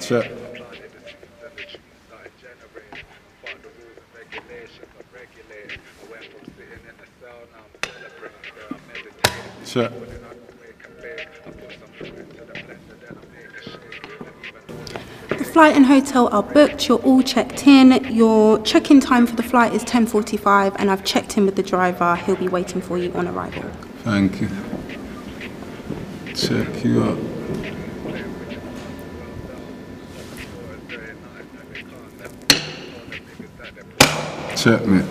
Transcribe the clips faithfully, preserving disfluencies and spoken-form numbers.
Check. Check. The flight and hotel are booked, you're all checked in. Your check-in time for the flight is ten forty-five and I've checked in with the driver. He'll be waiting for you on arrival. Thank you. Check you up. Check me.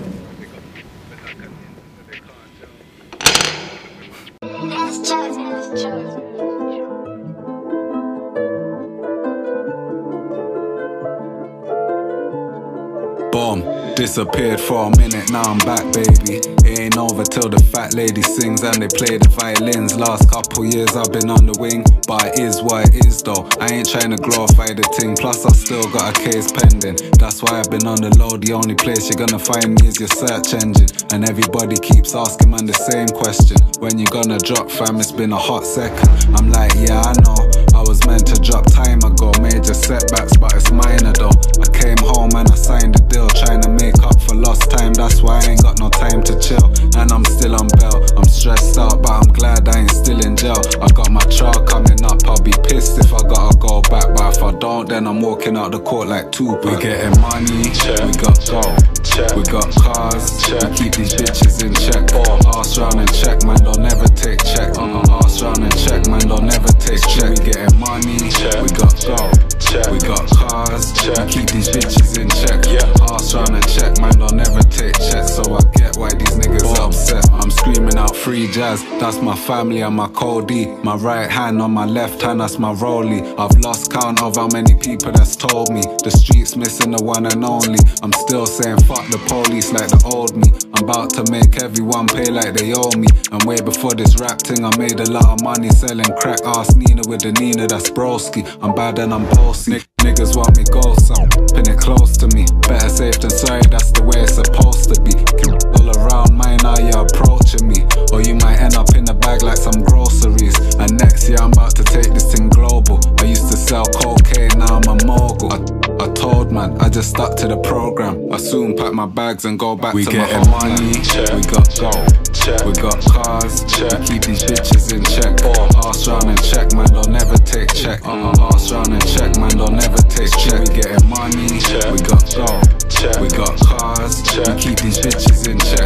Boom. Disappeared for a minute, now I'm back, baby. It ain't over till the fat lady sings and they play the violins. Last couple years I've been on the wing, but it is what it is though. I ain't trying to glorify the thing, plus I still got a case pending. That's why I've been on the low, the only place you're gonna find me is your search engine. And everybody keeps asking man the same question, when you gonna drop, fam? It's been a hot second. I'm like, yeah, I know, I was meant to drop time ago. Major setbacks, but it's minor though. I came home and I signed the deal, trying to make up for lost time. That's why I ain't got no time to chill, and I'm still on bail. I'm stressed out, but I'm glad I ain't still in jail. I got my trial coming up, I'll be pissed if I gotta go back, but if I don't, then I'm walking out the court like Tupac. We getting money, check. We got gold, check. We got cars, check. We keep these bitches in check. Oh. Ask round and check, man, don't never take check. Uh-huh. Ask round and check, man, don't never take check. We getting money, check. We got gold, check. We got cars, check. We keep these bitches in check. Yeah. Ask round and check, man, don't never take check. So I get why these niggas oh. upset. I'm screaming out free jazz, that's my family and my Cody. My right hand on my left hand, that's my rollie. I've lost count of how many people that's told me the streets missing the one and only. I'm still saying fuck the police like the old me. I'm about to make everyone pay like they owe me. And way before this rap thing, I made a lot of money selling crack. Ask Nina with the Nina, that's broski. I'm bad and I'm bossy. Niggas want me ghost, I'm pin it close to me. Better safe than sorry, that's the way it's supposed to be. All around mine, now you're approaching me, or you might end up in the bag like some groceries. And next year I'm about to take this thing global. I used to sell cocaine, now I'm a mogul. I, I told man, I just stuck to the program. I soon pack my bags and go back we to my home. We getting money, check. We got gold, check. We got cars, check. We keep these bitches in check. Oh. Ask round and check, man, don't never take check. Uh-huh. Ask round and check, man, don't never take check. We getting money, check. We got gold, check. We got cars, check. We keep these bitches in check.